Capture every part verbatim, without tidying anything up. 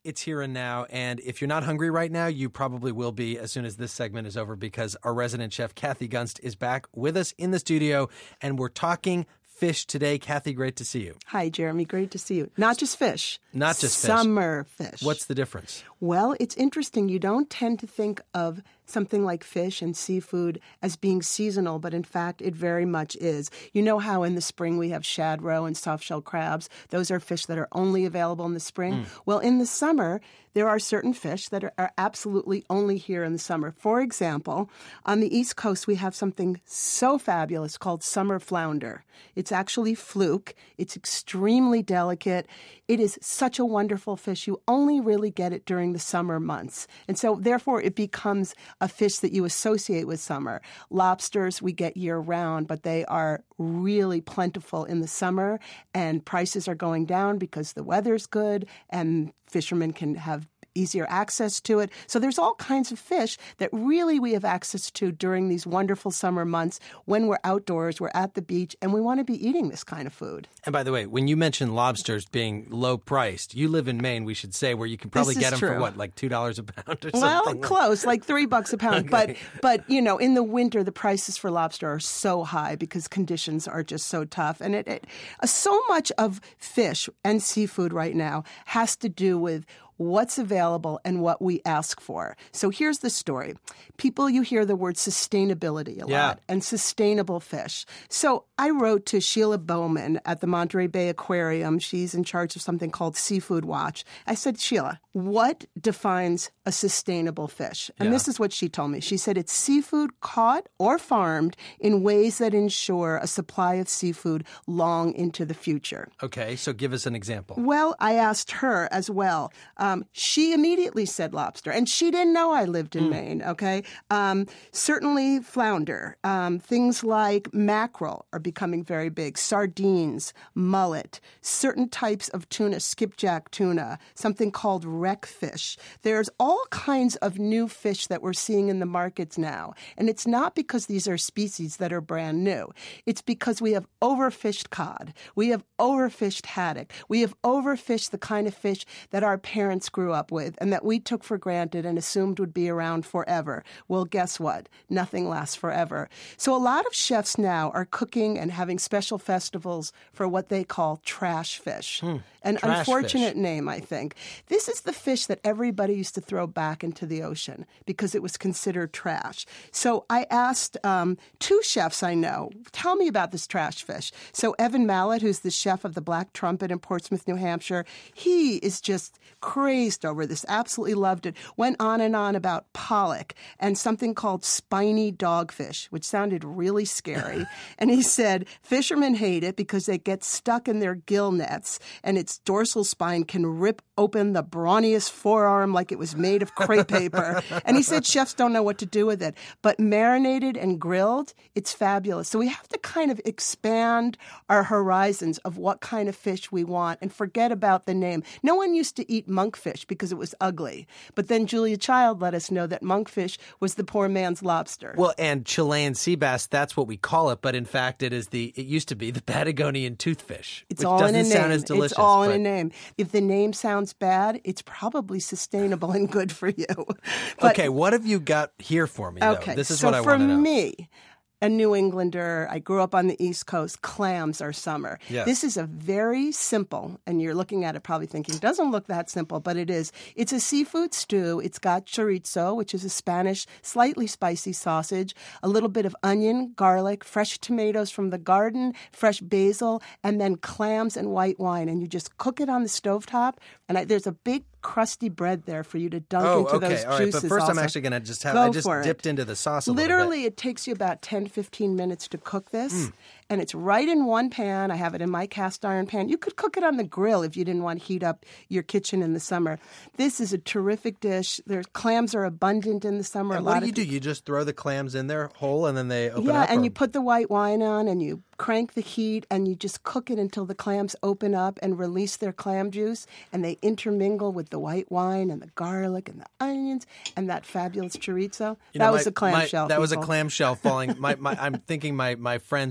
It's here and now, and if you're not hungry right now, you probably will be as soon as this segment is over, because our resident chef, Kathy Gunst, is back with us in the studio, and we're talking fish today. Kathy, great to see you. Hi, Jeremy. Great to see you. Not just fish. Not just fish. Summer fish. What's the difference? Well, it's interesting. You don't tend to think of something like fish and seafood as being seasonal, but in fact, it very much is. You know how in the spring we have shad roe and soft-shell crabs? Those are fish that are only available in the spring. Mm. Well, in the summer, there are certain fish that are, are absolutely only here in the summer. For example, on the East Coast, we have something so fabulous called summer flounder. It's actually fluke. It's extremely delicate. It is such a wonderful fish. You only really get it during the summer months. And so, therefore, it becomes a fish that you associate with summer. Lobsters we get year-round, but they are really plentiful in the summer, and prices are going down because the weather's good and fishermen can have easier access to it. So there's all kinds of fish that really we have access to during these wonderful summer months when we're outdoors, we're at the beach, and we want to be eating this kind of food. And by the way, when you mention lobsters being low priced, you live in Maine, we should say, where you can probably get them true. for what, like two dollars a pound or well, something? Well, close, like three bucks a pound. Okay. But, but, you know, in the winter, the prices for lobster are so high because conditions are just so tough. And it, it uh, so much of fish and seafood right now has to do with what's available and what we ask for. So here's the story. People, you hear the word sustainability a yeah. lot, and sustainable fish. So I wrote to Sheila Bowman at the Monterey Bay Aquarium. She's in charge of something called Seafood Watch. I said, Sheila, what defines a sustainable fish? And yeah. this is what she told me. She said it's seafood caught or farmed in ways that ensure a supply of seafood long into the future. Okay, so give us an example. Well, I asked her as well. Um, she immediately said lobster, and she didn't know I lived in mm. Maine, okay? Um, certainly flounder. Um, things like mackerel are becoming very big. Sardines, mullet, certain types of tuna, skipjack tuna, something called wreckfish. There's all kinds of new fish that we're seeing in the markets now, and it's not because these are species that are brand new. It's because we have overfished cod. We have overfished haddock. We have overfished the kind of fish that our parents grew up with and that we took for granted and assumed would be around forever. Well, guess what? Nothing lasts forever. So a lot of chefs now are cooking and having special festivals for what they call trash fish. Hmm. An trash unfortunate fish. name, I think. This is the fish that everybody used to throw back into the ocean because it was considered trash. So I asked um, two chefs I know, tell me about this trash fish. So Evan Mallett, who's the chef of the Black Trumpet in Portsmouth, New Hampshire, he is just crazed over this, absolutely loved it, went on and on about pollock and something called spiny dogfish, which sounded really scary. And he said fishermen hate it because they get stuck in their gill nets and its dorsal spine can rip open the brawniest forearm like it was made of crepe paper. And he said chefs don't know what to do with it. But marinated and grilled, it's fabulous. So we have to kind of expand our horizons of what kind of fish we want and forget about the name. No one used to eat monkfish because it was ugly. But then Julia Child let us know that monkfish was the poor man's lobster. Well, and Chilean sea bass, that's what we call it. But in fact, it is the it used to be the Patagonian toothfish. It's which all doesn't in a name. sound as delicious. It's all but... in a name. If the name sounds bad, it's probably sustainable and good for you. But, okay, what have you got here for me, though? Okay, This is so what I want to know. for me, a New Englander, I grew up on the East Coast, clams are summer. Yes. This is a very simple, and you're looking at it probably thinking, doesn't look that simple, but it is. It's a seafood stew. It's got chorizo, which is a Spanish, slightly spicy sausage, a little bit of onion, garlic, fresh tomatoes from the garden, fresh basil, and then clams and white wine. And you just cook it on the stovetop, and I, there's a big crusty bread there for you to dunk oh, into okay. those All right. juices. But first also. I'm actually going to just have, Go I just for dipped it. into the sauce a Literally, little bit. it takes you about ten, fifteen minutes to cook this. Mm. And it's right in one pan. I have it in my cast iron pan. You could cook it on the grill if you didn't want to heat up your kitchen in the summer. This is a terrific dish. There's clams are abundant in the summer. And a what lot do you of do? You just throw the clams in there whole and then they open yeah, up? and or... you put the white wine on and you crank the heat and you just cook it until the clams open up and release their clam juice and they intermingle with the white wine and the garlic and the onions and that fabulous chorizo. You know, that my, was a clamshell. That was a people. clamshell falling. my, my, I'm thinking my, my friends back at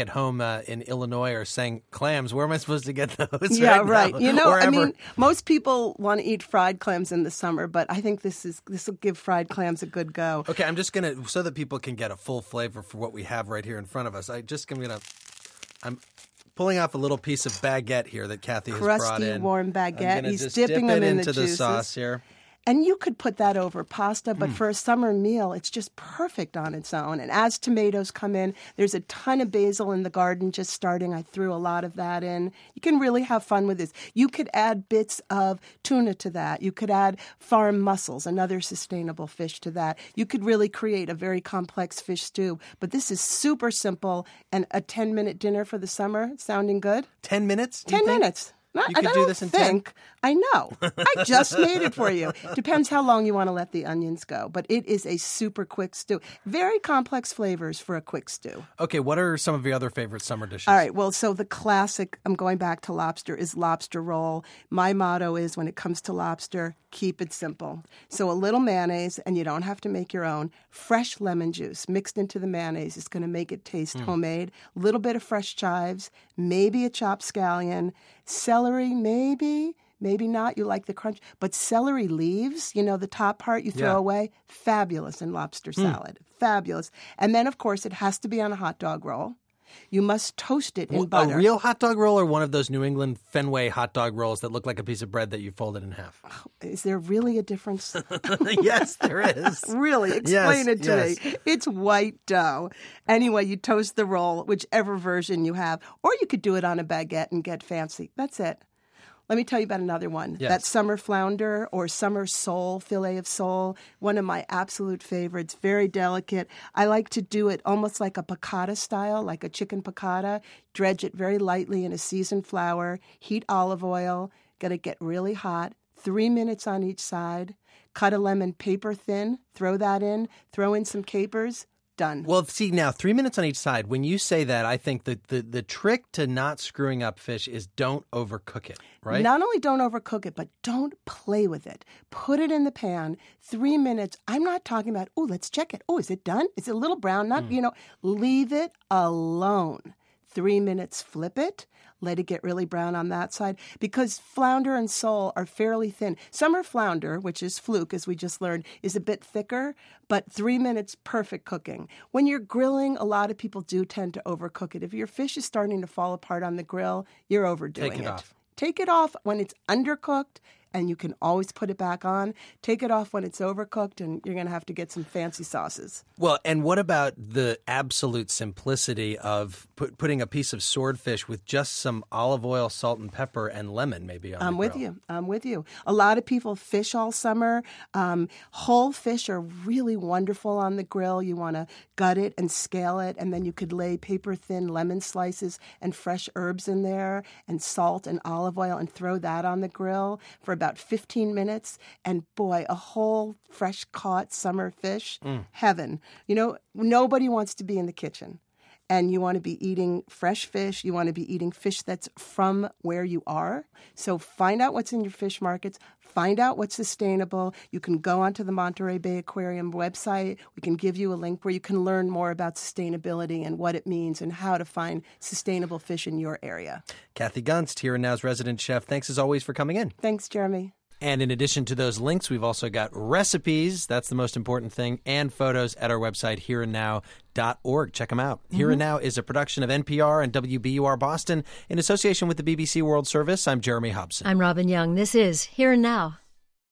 at home uh, in Illinois are saying, clams, where am I supposed to get those? Yeah, right. right. Now? You know, Wherever. I mean, most people want to eat fried clams in the summer, but I think this is this will give fried clams a good go. Okay, I'm just going to, so that people can get a full flavor for what we have right here in front of us, I just, I'm going to, I'm pulling off a little piece of baguette here that Kathy has Crusty, brought in. warm baguette. I'm He's just dipping dip them it in into the the juices. sauce here. And you could put that over pasta, but Mm. for a summer meal, it's just perfect on its own. And as tomatoes come in, there's a ton of basil in the garden just starting. I threw a lot of that in. You can really have fun with this. You could add bits of tuna to that. You could add farm mussels, another sustainable fish, to that. You could really create a very complex fish stew. But this is super simple and a ten-minute dinner for the summer. Sounding good? Ten minutes? you Ten think? minutes. Not, You could I do don't this in think. ten? I know. I just made it for you. Depends how long you want to let the onions go. But it is a super quick stew. Very complex flavors for a quick stew. Okay, what are some of your other favorite summer dishes? All right. Well, so the classic, I'm going back to lobster, is lobster roll. My motto is when it comes to lobster, keep it simple. So a little mayonnaise, and you don't have to make your own. Fresh lemon juice mixed into the mayonnaise is going to make it taste mm. homemade. A little bit of fresh chives, maybe a chopped scallion, celery, maybe. Maybe not. You like the crunch. But celery leaves, you know, the top part you throw Yeah. away, fabulous in lobster salad. Mm. Fabulous. And then, of course, it has to be on a hot dog roll. You must toast it in Well, butter. A real hot dog roll or one of those New England Fenway hot dog rolls that look like a piece of bread that you folded in half? Is there really a difference? Yes, there is. Really? Explain Yes, it to yes. me. It's white dough. Anyway, you toast the roll, whichever version you have. Or you could do it on a baguette and get fancy. That's it. Let me tell you about another one. Yes. That summer flounder or summer sole, fillet of sole, one of my absolute favorites, very delicate. I like to do it almost like a piccata style, like a chicken piccata. Dredge it very lightly in a seasoned flour, heat olive oil, got to get really hot, three minutes on each side. Cut a lemon paper thin, throw that in, throw in some capers. Done. Well, see, now, three minutes on each side. When you say that, I think that the, the trick to not screwing up fish is don't overcook it, right? Not only don't overcook it, but don't play with it. Put it in the pan, three minutes. I'm not talking about, oh, let's check it. Oh, is it done? Is it a little brown? Not, mm. you know, leave it alone. Three minutes, flip it. Let it get really brown on that side because flounder and sole are fairly thin. Summer flounder, which is fluke, as we just learned, is a bit thicker, but three minutes, perfect cooking. When you're grilling, a lot of people do tend to overcook it. If your fish is starting to fall apart on the grill, you're overdoing Take it, it. off. Take it off when it's undercooked, and you can always put it back on. Take it off when it's overcooked, and you're going to have to get some fancy sauces. Well, and what about the absolute simplicity of put, putting a piece of swordfish with just some olive oil, salt, and pepper, and lemon maybe on I'm the with grill? you. I'm with you. A lot of people fish all summer. Um, whole fish are really wonderful on the grill. You want to gut it and scale it, and then you could lay paper-thin lemon slices and fresh herbs in there and salt and olive oil and throw that on the grill for about fifteen minutes, and boy, a whole fresh caught summer fish, mm. heaven. You know, nobody wants to be in the kitchen, and you want to be eating fresh fish. You want to be eating fish that's from where you are. So find out what's in your fish markets. Find out what's sustainable. You can go onto the Monterey Bay Aquarium website. We can give you a link where you can learn more about sustainability and what it means and how to find sustainable fish in your area. Kathy Gunst, Here and Now's resident chef. Thanks as always for coming in. Thanks, Jeremy. And in addition to those links, we've also got recipes. That's the most important thing. And photos at our website, here and now dot org. Check them out. Mm-hmm. Here and Now is a production of N P R and W B U R Boston in association with the B B C World Service. I'm Jeremy Hobson. I'm Robin Young. This is Here and Now.